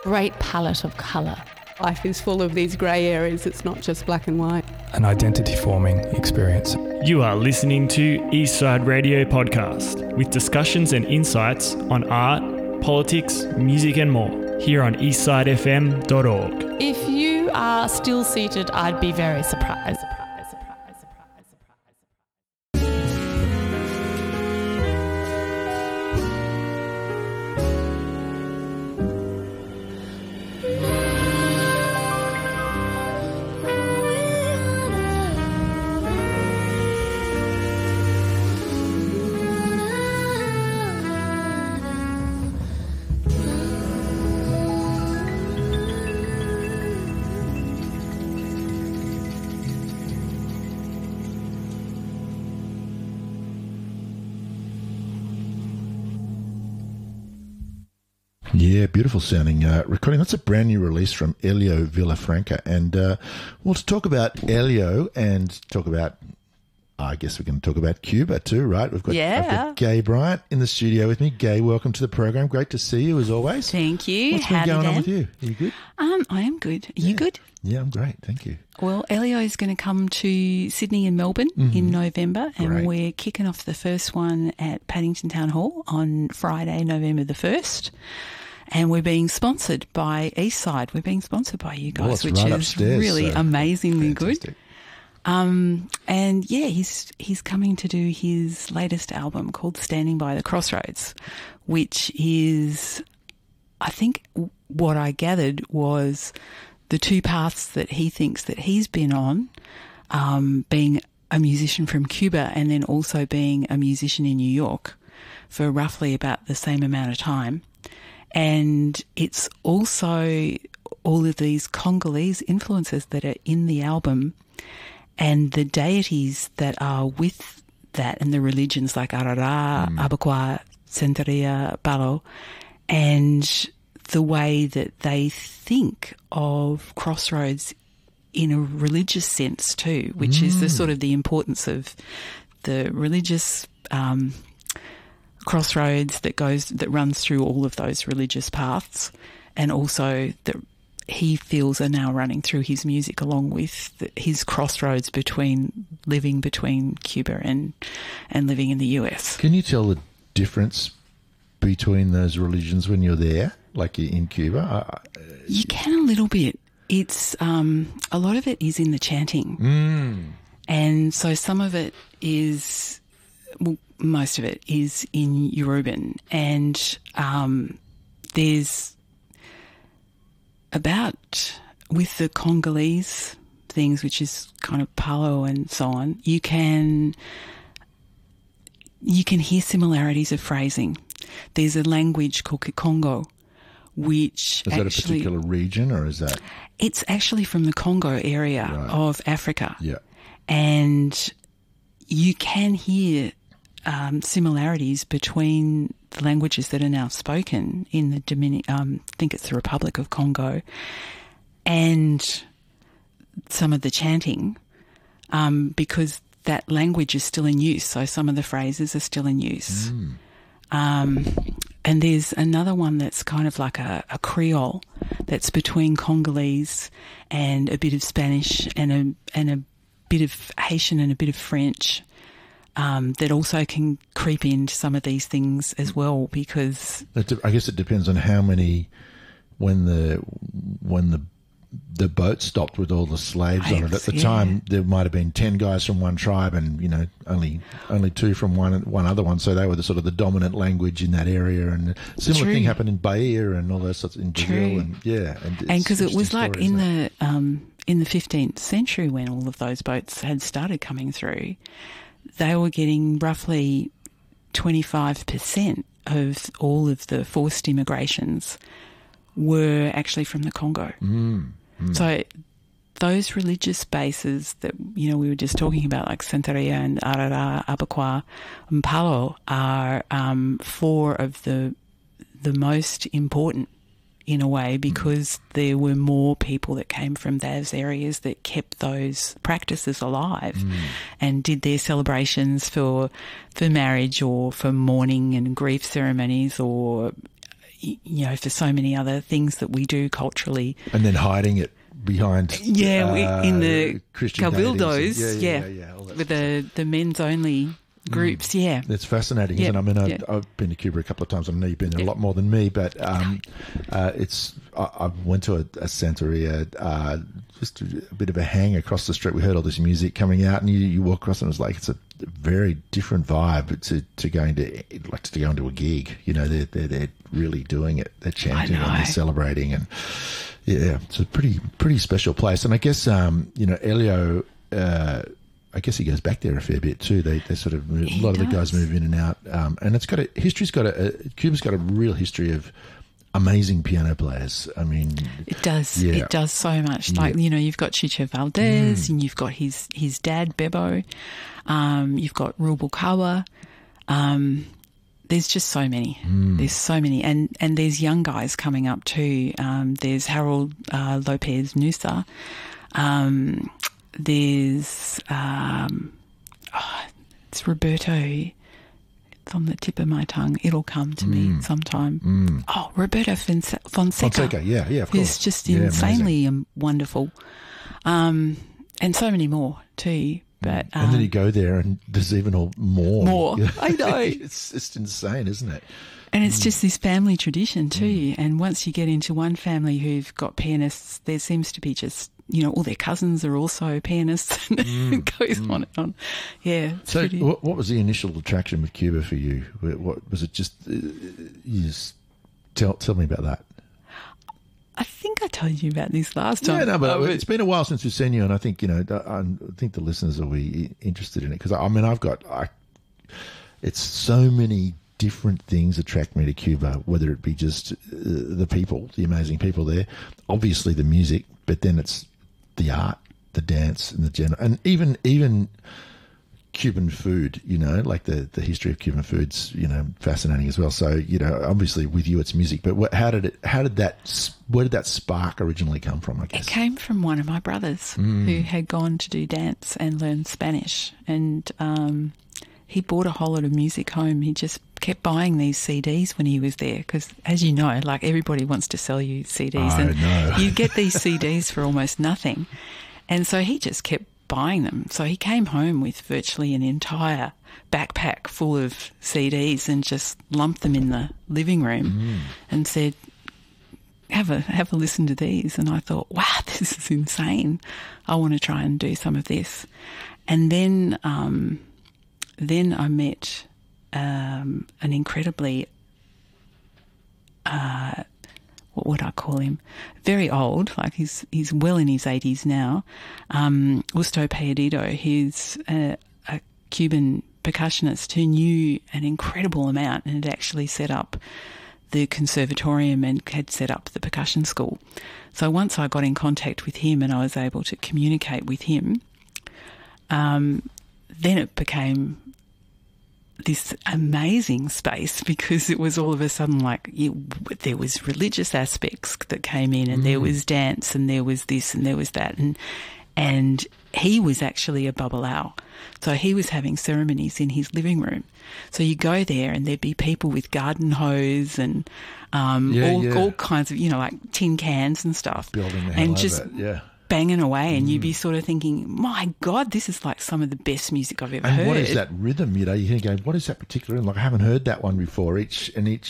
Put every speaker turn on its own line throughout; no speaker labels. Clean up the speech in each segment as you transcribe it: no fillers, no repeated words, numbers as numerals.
great palette of colour.
Life is full of these grey areas. It's not just black and white.
An identity-forming experience.
You are listening to Eastside Radio Podcast with discussions and insights on art, politics, music and more here on eastsidefm.org.
If you are still seated, I'd be very surprised.
Yeah, beautiful sounding recording. That's a brand new release from Elio Villafranca. And well, to talk about Elio and talk about, I guess we're going to talk about Cuba too, right? I've got Gay Bryant in the studio with me. Gay, welcome to the program. Great to see you as always.
Thank you.
What's been going on with you? Are you good?
I am good. Are you good?
Yeah, I'm great. Thank you.
Well, Elio is going to come to Sydney and Melbourne in November, and we're kicking off the first one at Paddington Town Hall on Friday, November the 1st. And we're being sponsored by Eastside. We're being sponsored by you guys, which
right
is
upstairs,
really amazingly
fantastic.
Good. And yeah, he's coming to do his latest album called Standing by the Crossroads, which is, I think what I gathered was the two paths that he thinks that he's been on, being a musician from Cuba and then also being a musician in New York for roughly about the same amount of time. And it's also all of these Congolese influences that are in the album and the deities that are with that and the religions like Arara, Abakwá, Santeria, Balo, and the way that they think of Crossroads in a religious sense too, which is the sort of the importance of the religious crossroads that runs through all of those religious paths, and also that he feels are now running through his music along with his crossroads living between Cuba and living in the US.
Can you tell the difference between those religions when you're there, like in Cuba?
You can a little bit. It's a lot of it is in the chanting, and so some of it is, well, most of it is in Yoruban, and there's about, with the Congolese things, which is kind of Palo and so on, you can hear similarities of phrasing. There's a language called Kikongo, which
is that a particular region, or is that?
It's actually from the Congo area of Africa.
Yeah,
and you can hear similarities between the languages that are now spoken in the I think it's the Republic of Congo, and some of the chanting, because that language is still in use. So some of the phrases are still in use. And there's another one that's kind of like a Creole that's between Congolese and a bit of Spanish and a bit of Haitian and a bit of French. That also can creep into some of these things as well, because
I guess it depends on how many, when the boat stopped with all the slaves on it. At the time, there might have been 10 guys from one tribe, and only 2 from one other one. So they were the sort of the dominant language in that area. And a similar thing happened in Bahia and all those sorts in Brazil. And
because it was like in the 15th century when all of those boats had started coming through, they were getting roughly 25% of all of the forced immigrations were actually from the Congo. So those religious bases that, we were just talking about, like Santeria and Arara, Abakwá, and Palo, are 4 of the most important in a way, because there were more people that came from those areas that kept those practices alive and did their celebrations for marriage or for mourning and grief ceremonies, or for so many other things that we do culturally.
And then hiding it behind
in the
Christian
Cabildos,
all that
with
stuff.
the men's only groups,
That's fascinating, isn't it? I mean, I've been to Cuba a couple of times. I know you've been there a lot more than me, but I went to a Santeria, just a bit of a hang across the street. We heard all this music coming out, and you walk across, and it was like it's a very different vibe to going to a gig. You know, they're really doing it. They're chanting and they're celebrating, and it's a pretty special place. And I guess Elio. I guess he goes back there a fair bit too. They sort of move, a lot of the guys move in and out, and it's got Cuba's got a real history of amazing piano players. I mean,
it does. Yeah. It does so much. Like you've got Chicho Valdez, and you've got his dad Bebo. You've got Rubalcaba. There's just so many. There's so many, and there's young guys coming up too. There's Harold Lopez Nusa. There's it's Roberto. It's on the tip of my tongue. It'll come to me sometime. Oh, Roberto Fonseca.
Yeah, of course.
Who's just insanely wonderful. And so many more too. But
and then you go there and there's even more.
I know.
It's just insane, isn't it?
And it's just this family tradition too. And once you get into one family who've got pianists, there seems to be just, all their cousins are also pianists, and it goes on and on. Yeah.
So what was the initial attraction with Cuba for you? What was it? Just tell me about that.
I think I told you about this last time.
Yeah, no, but it's been a while since we've seen you, and I think I think the listeners will be interested in it, because I mean it's so many different things attract me to Cuba, whether it be just the people, the amazing people there, obviously the music, but then it's the art, the dance, and the general, and even Cuban food, like the history of Cuban food's, fascinating as well. So, obviously with you it's music, but where did that spark originally come from, I guess?
It came from one of my brothers who had gone to do dance and learn Spanish, and he bought a whole lot of music home. He just kept buying these CDs when he was there, because, as you know, like, everybody wants to sell you CDs, and you get these CDs for almost nothing. And so he just kept buying them. So he came home with virtually an entire backpack full of CDs and just lumped them in the living room and said, have a listen to these. And I thought, wow, this is insane. I want to try and do some of this. And then I met an incredibly, what would I call him? Very old, like he's well in his 80s now. Augusto Payadito, he's a Cuban percussionist who knew an incredible amount and had actually set up the conservatorium and had set up the percussion school. So once I got in contact with him and I was able to communicate with him, then it became this amazing space, because it was all of a sudden like there was religious aspects that came in, and there was dance, and there was this and there was that, and he was actually a babalao, so he was having ceremonies in his living room. So you go there and there'd be people with garden hose and all kinds of like tin cans and stuff,
building the hell
and
out
just
of it.
banging away, and you'd be sort of thinking, my God, this is like some of the best music I've ever heard.
And what is that rhythm? You think, going, what is that particular rhythm? Like, I haven't heard that one before. Each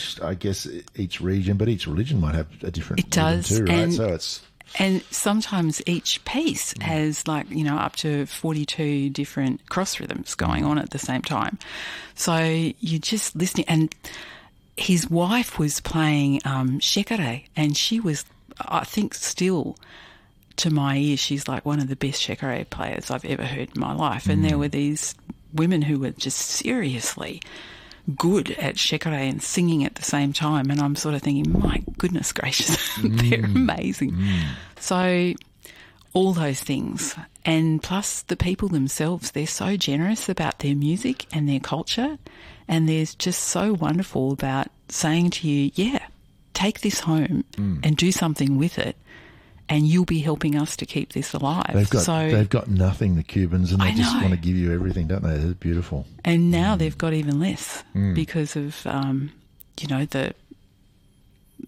region, but each religion might have a different rhythm too, right?
And sometimes each piece has up to 42 different cross rhythms going on at the same time. So you're just listening. And his wife was playing shekere, and she was, I think, still, to my ear, she's like one of the best shekere players I've ever heard in my life. And there were these women who were just seriously good at shekere and singing at the same time. And I'm sort of thinking, my goodness gracious, they're amazing. So all those things. And plus the people themselves, they're so generous about their music and their culture. And they're just so wonderful about saying to you, take this home and do something with it, and you'll be helping us to keep this alive.
They've got nothing, the Cubans, and they just want to give you everything, don't they? It's beautiful.
And now they've got even less because of, the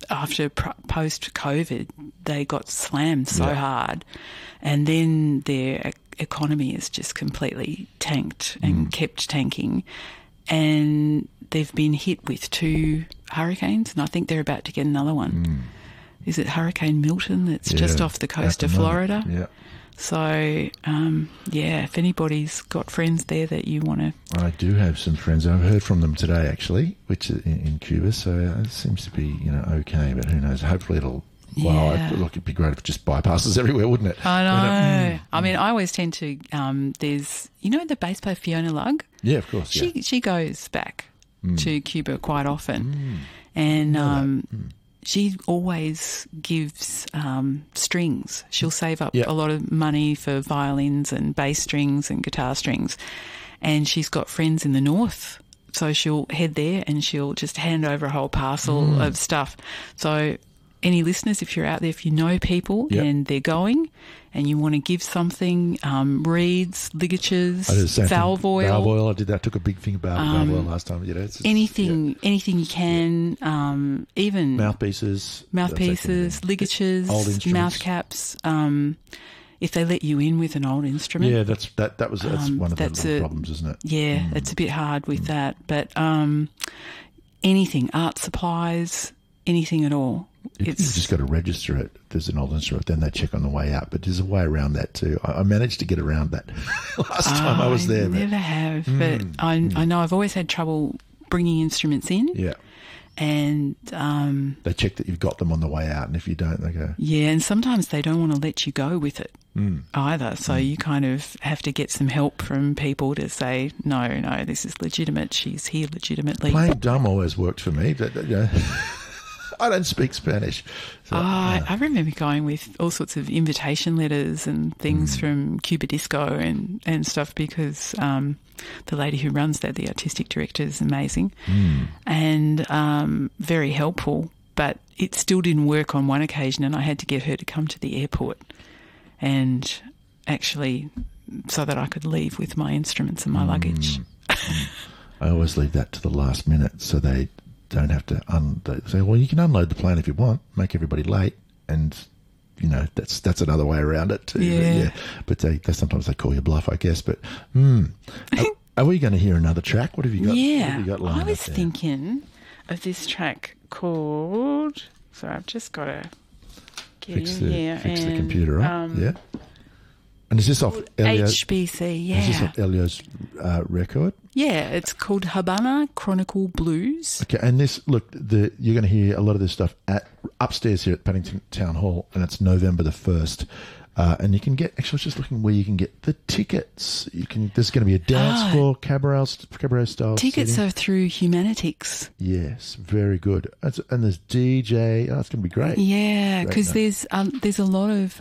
after post-COVID, they got slammed so hard, and then their economy is just completely tanked and kept tanking, and they've been hit with 2 hurricanes, and I think they're about to get another one. Is it Hurricane Milton that's just off the coast of Florida?
Yeah.
So, if anybody's got friends there that you want to...
I do have some friends. I've heard from them today, actually, which is in Cuba, so it seems to be, okay, but who knows? Hopefully it'll... Well, it'd be great if it just bypasses everywhere, wouldn't it?
I know. I mean, I always tend to... there's... the bass player Fiona Lugg?
Yeah, of course, yeah.
She goes back to Cuba quite often. And... she always gives strings. She'll save up a lot of money for violins and bass strings and guitar strings. And she's got friends in the north, so she'll head there and she'll just hand over a whole parcel of stuff. So any listeners, if you're out there, if you know people and they're going and you want to give something, reeds, ligatures, valve oil.
Valve oil, I did that. Took a big thing about valve oil last time.
Anything you can, even
mouthpieces,
ligatures,
old instruments,
mouth caps. If they let you in with an old instrument,
that's one of the problems, isn't it?
Yeah, it's a bit hard with that. But anything, art supplies, anything at all.
You've just got to register it. There's an old instrument, then they check on the way out. But there's a way around that too. I managed to get around that last time I was there.
I never have, but I know I've always had trouble bringing instruments in.
Yeah.
And
they check that you've got them on the way out, and if you don't, they go.
Yeah, and sometimes they don't want to let you go with it either. So you kind of have to get some help from people to say, no, this is legitimate. She's here legitimately.
Playing dumb always worked for me, but I don't speak Spanish. So,
I remember going with all sorts of invitation letters and things from Cuba Disco and stuff because the lady who runs that, the artistic director, is amazing and very helpful. But it still didn't work on one occasion, and I had to get her to come to the airport and actually so that I could leave with my instruments and my luggage.
I always leave that to the last minute so they don't have to they say, well, you can unload the plane if you want, make everybody late, and that's another way around it too. But they sometimes they call you bluff, I guess. But are we going to hear another track? What have you got?
Yeah,
what have you got lined
I was
up there?
thinking of this track called. So I've just got to
fix the computer up. And is this off
HBC? Yeah.
Is this off Elio's record?
Yeah, it's called Habana Chronicle Blues.
Okay, and this, look, you're going to hear a lot of this stuff upstairs here at Paddington Town Hall, and it's November the 1st. And you can get, actually, I was just looking where you can get the tickets. There's going to be a dance floor, cabaret style.
Tickets
seating.
are through Humanitics.
Yes, very good. And there's DJ. Oh, it's going to be great.
Yeah, because there's a lot of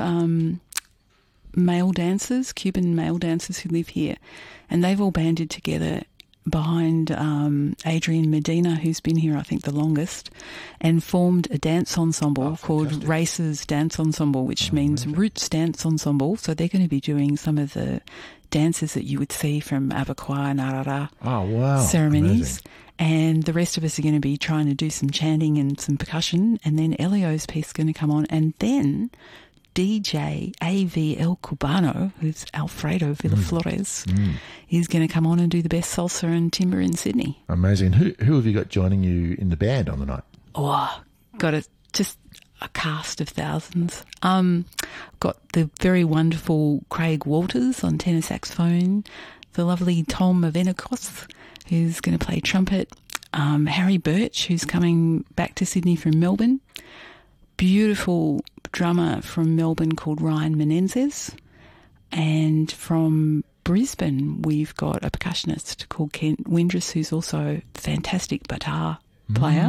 male dancers, Cuban male dancers who live here, and they've all banded together behind Adrian Medina, who's been here, I think, the longest, and formed a dance ensemble called Races Dance Ensemble, which means Roots Dance Ensemble. So they're going to be doing some of the dances that you would see from Abacoa and Arara ceremonies.
Amazing.
And the rest of us are going to be trying to do some chanting and some percussion, and then Elio's piece is going to come on, and then DJ A.V. El Cubano, who's Alfredo Villaflores, is going to come on and do the best salsa and timber in Sydney.
Amazing. Who have you got joining you in the band on the night?
Oh, just a cast of thousands. Got the very wonderful Craig Walters on tenor saxophone, the lovely Tom Avenakos, who's going to play trumpet, Harry Birch, who's coming back to Sydney from Melbourne, beautiful drummer from Melbourne called Ryan Menendez, and from Brisbane we've got a percussionist called Kent Windress, who's also a fantastic batar player.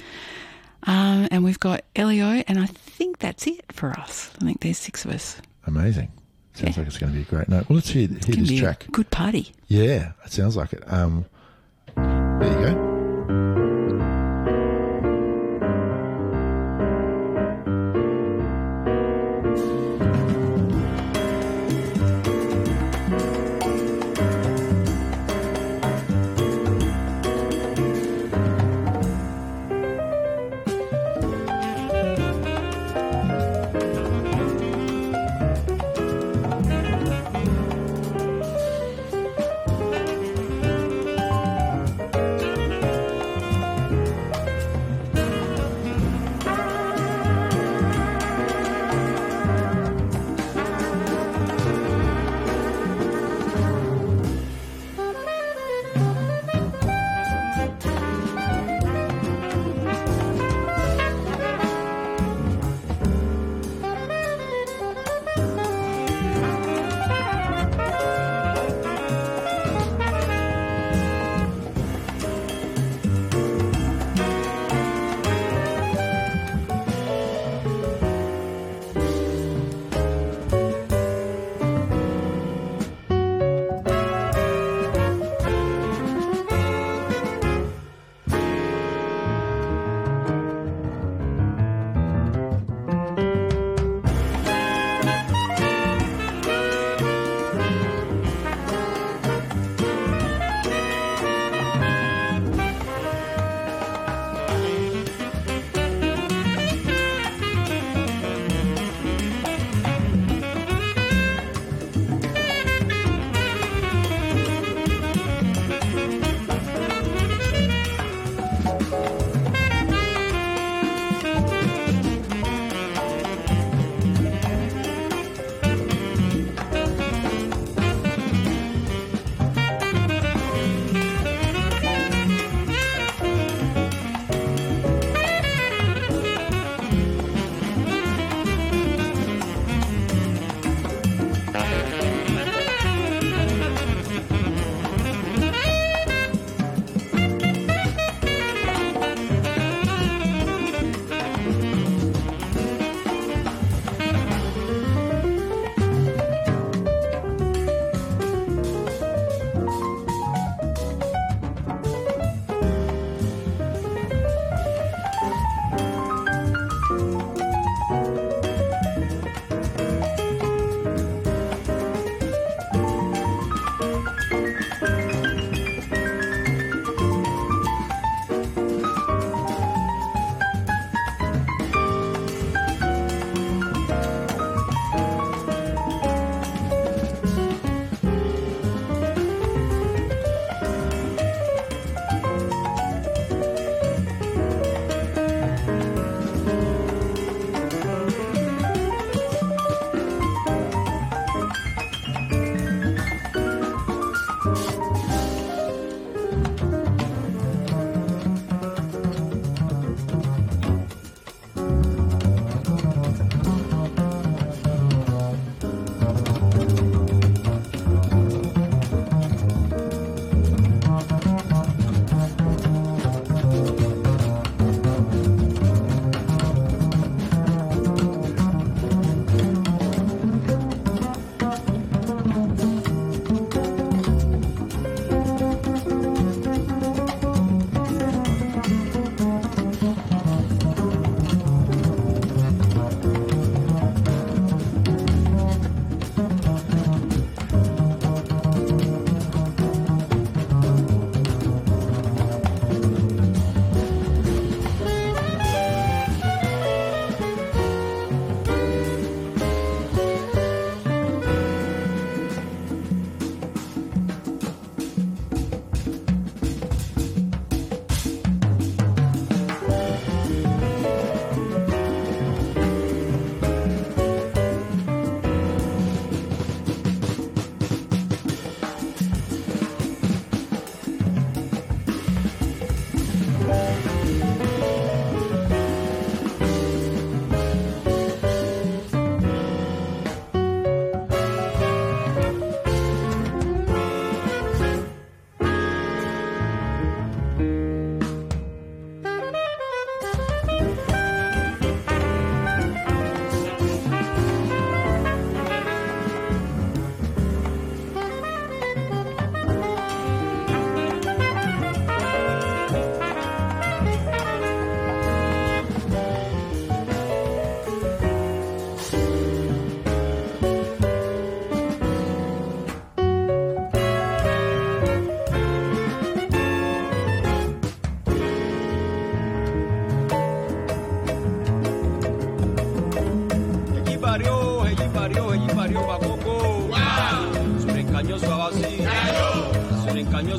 And we've got Elio, and I think that's it for us. I think there's 6 of us.
Amazing. Sounds like it's going to be a great night. Well, let's hear this track.
Good party.
Yeah, it sounds like it. There you go.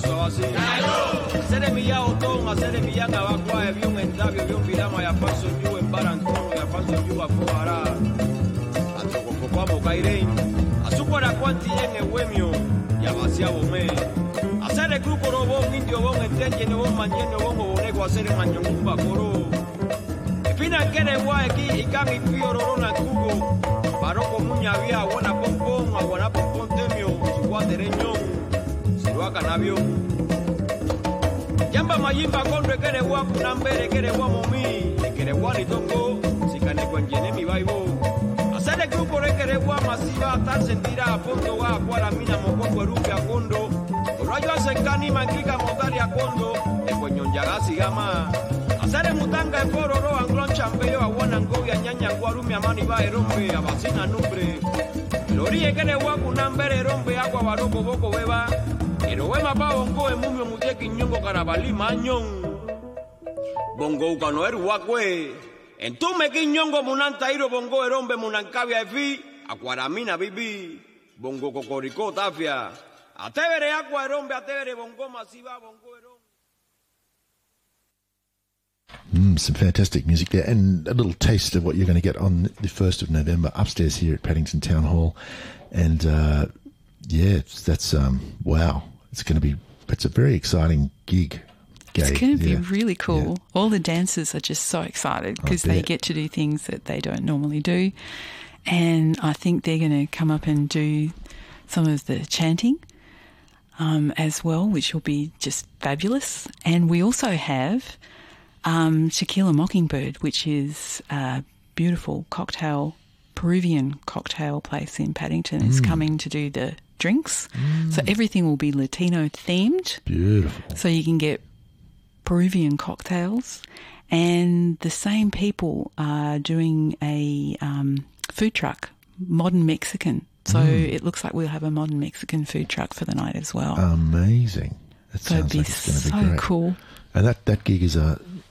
so así. Hacer mi otón, hacer mi abacua, avión en tabio, avión pirama, y afanso yo en barantón, y afanso yo a fugará. A tococoamo cairén, a su cuaracuanti en el huemio, y a vaciabo me. Hacer el grupo robón, indio bon, entende, no bon, mañana bon, o bonego, hacer el mañón, coro. Fina kere wa aquí, y can y pío, rorona, cubo. Barroco, muña, vía, aguana, pompón, aguana, pompón, temio, su guatereño, si lo hagan avión. Yamba mayimba konre kere wa kunambere kere wa momi kere wa ni tongo si kane kwenjene mi baibo hacer el grupo de kere wa masiva tal sentira a fondo wa kwa la mina moko rupia kondo rayo asekani mangika motari a kondo e kwenyon yagasi gama hacer el mutanga e pororo anglon chambeo a wanango ya nyanya guarumi amani ba erombe abasina nombre lorie kere wa kunambere rombe agua baroko boko beba. Pero wema pa bongo e mumio mutie kinyongo karabali mañón. Bongo ukano eru wakwe. Entume kinyongo munanta iro bongo erombe munankabia efi. Aquaramina bibi. Bongo kokoriko tafia. Atevere aqua erombe atevere bongo masiva bongo erombe.
Some fantastic music there, and a little taste of what you're going to get on the 1st of November upstairs here at Paddington Town Hall. And that's wow. It's a very exciting gig.
It's going to be really cool. Yeah. All the dancers are just so excited because they get to do things that they don't normally do. And I think they're going to come up and do some of the chanting as well, which will be just fabulous. And we also have Tequila Mockingbird, which is a beautiful Peruvian cocktail place in Paddington, is coming to do the drinks. So everything will be Latino themed.
Beautiful.
So you can get Peruvian cocktails, and the same people are doing a food truck, modern Mexican. So it looks like we'll have a modern Mexican food truck for the night as well.
Amazing. That
so
sounds like it's going to be great.
Cool.
And that gig is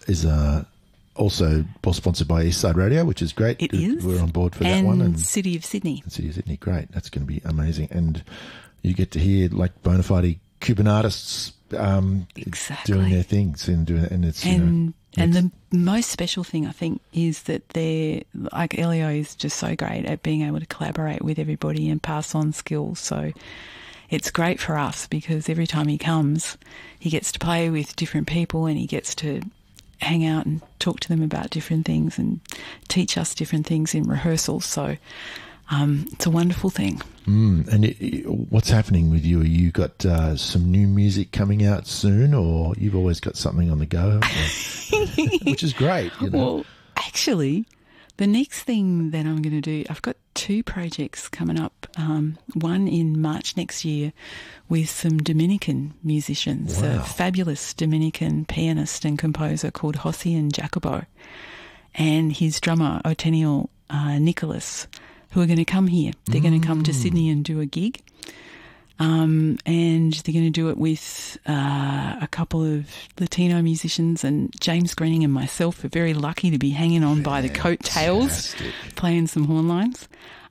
also sponsored by Eastside Radio, which is great.
It is.
We're on board for that one.
And City of Sydney.
City of Sydney, great. That's going to be amazing. And you get to hear like bona fide Cuban artists doing their things and it's
and the most special thing I think is that they're like Elio is just so great at being able to collaborate with everybody and pass on skills. So it's great for us because every time he comes, he gets to play with different people and he gets to hang out and talk to them about different things and teach us different things in rehearsals. So it's a wonderful thing.
And what's happening with you? You got some new music coming out soon, or you've always got something on the go, which is great. You know?
Well, actually, the next thing that I'm going to do, I've got 2 projects coming up. One in March next year with some Dominican musicians, a fabulous Dominican pianist and composer called Josian Jacobo, and his drummer, Otenio Nicholas, who are going to come here. They're going to come to Sydney and do a gig. And they're going to do it with a couple of Latino musicians, and James Greening and myself are very lucky to be hanging on by the coattails, playing some horn lines.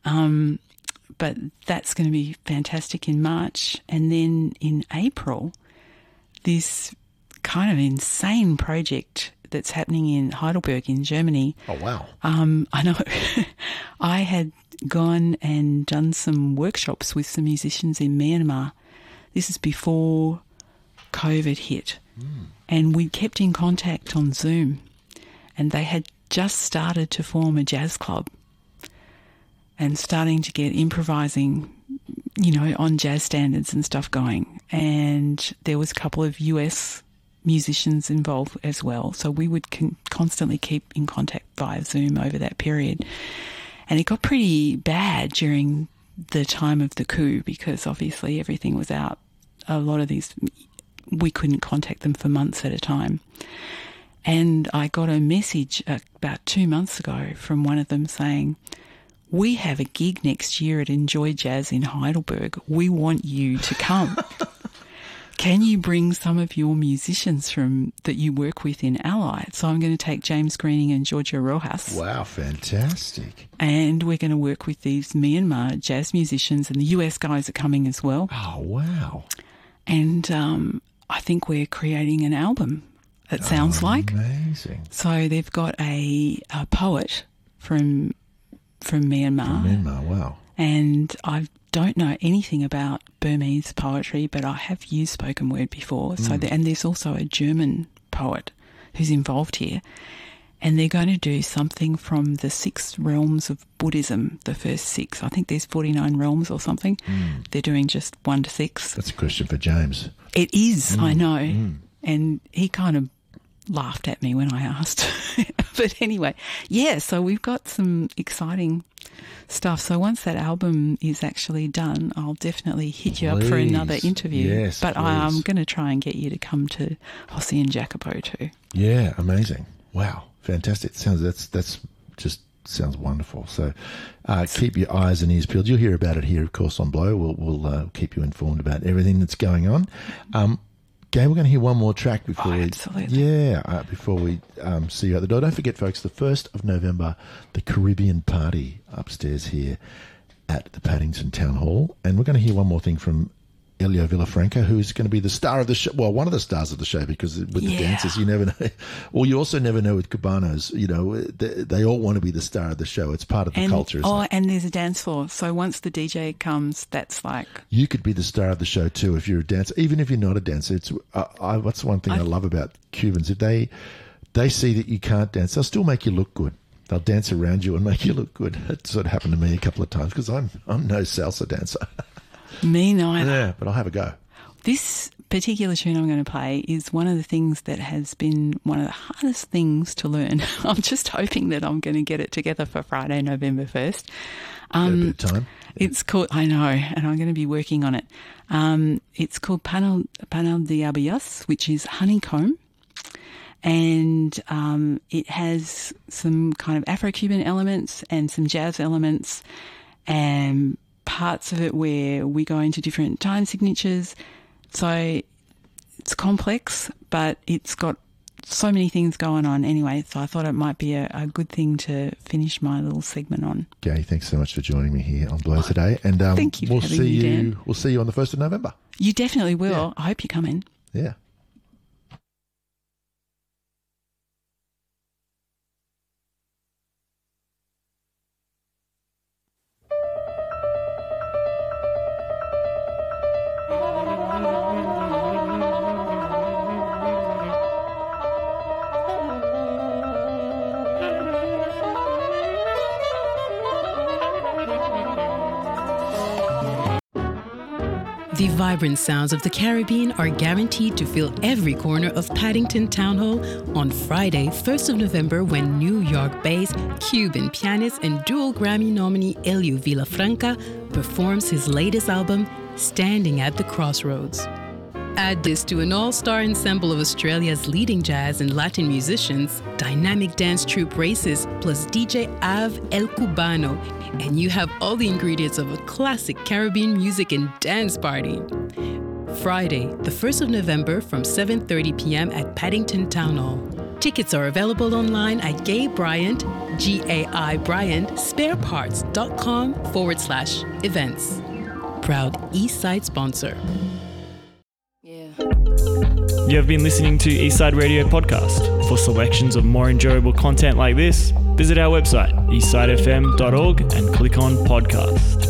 But that's going to be fantastic in March. And then in April, this kind of insane project that's happening in Heidelberg in Germany.
Oh, wow.
I know. I had gone and done some workshops with some musicians in Myanmar. This is before COVID hit. And we kept in contact on Zoom. And they had just started to form a jazz club and starting to get improvising, on jazz standards and stuff going. And there was a couple of US musicians involved as well. So we would constantly keep in contact via Zoom over that period. And it got pretty bad during the time of the coup because obviously everything was out. A lot of these, we couldn't contact them for months at a time. And I got a message about 2 months ago from one of them saying, "We have a gig next year at Enjoy Jazz in Heidelberg. We want you to come. Can you bring some of your musicians that you work with in Allied?" So I'm going to take James Greening and Giorgio Rojas.
Wow, fantastic.
And we're going to work with these Myanmar jazz musicians, and the US guys are coming as well.
Oh, wow.
And I think we're creating an album, it sounds like.
Amazing.
So they've got a poet from Myanmar.
From Myanmar, wow.
And I don't know anything about Burmese poetry, but I have used spoken word before. So and there's also a German poet who's involved here. And they're going to do something from the 6 realms of Buddhism, the first 6. I think there's 49 realms or something. They're doing just 1 to 6.
That's a question for James.
It is, I know. And he kind of laughed at me when I asked. But anyway, yeah, so we've got some exciting stuff. So once that album is actually done, I'll definitely hit you up for another interview.
Yes,
but
please.
I'm going to try and get you to come to Hossie and Jacopo too.
Yeah, amazing. Wow, fantastic. That's just sounds wonderful. So keep your eyes and ears peeled. You'll hear about it here, of course, on Blow. We'll keep you informed about everything that's going on. Gay, we're going to hear one more track before before we see you at the door. Don't forget, folks, the 1st of November, the Caribbean Party upstairs here at the Paddington Town Hall. And we're going to hear one more thing from Elio Villafranca, who's going to be the star of the show. Well, one of the stars of the show, because with the dancers, you never know. Well, you also never know with Cubanos. You know, they all want to be the star of the show. It's part of the culture, isn't it?
And there's a dance floor. So once the DJ comes, that's like...
You could be the star of the show too if you're a dancer, even if you're not a dancer. It's what's the one thing I love about Cubans? If they see that you can't dance, they'll still make you look good. They'll dance around you and make you look good. That sort of happened to me a couple of times because I'm no salsa dancer.
Me neither.
Yeah, but I'll have a go.
This particular tune I'm going to play is one of the things that has been one of the hardest things to learn. I'm just hoping that I'm going to get it together for Friday, November 1st.
Got a bit of time.
It's called, I know, and I'm going to be working on it. It's called Panel de Abias, which is honeycomb. And it has some kind of Afro-Cuban elements and some jazz elements and parts of it where we go into different time signatures. So it's complex, but it's got so many things going on anyway. So I thought it might be a good thing to finish my little segment on.
Gay, thanks so much for joining me here on Blow today. And
thank you for having me, Dan.
We'll see you on the 1st of November.
You definitely will.
Yeah.
I hope you come in.
Yeah.
The vibrant sounds of the Caribbean are guaranteed to fill every corner of Paddington Town Hall on Friday, 1st of November, when New York-based Cuban pianist and dual Grammy nominee Elio Villafranca performs his latest album, Standing at the Crossroads. Add this to an all-star ensemble of Australia's leading jazz and Latin musicians, dynamic dance troupe Races, plus DJ Av El Cubano, and you have all the ingredients of a classic Caribbean music and dance party. Friday, the 1st of November from 7:30 p.m. at Paddington Town Hall. Tickets are available online at Gay Bryant, G-A-I Bryant, spareparts.com/events. Proud Eastside sponsor.
You have been listening to Eastside Radio Podcast. For selections of more enjoyable content like this, visit our website, eastsidefm.org, and click on Podcast.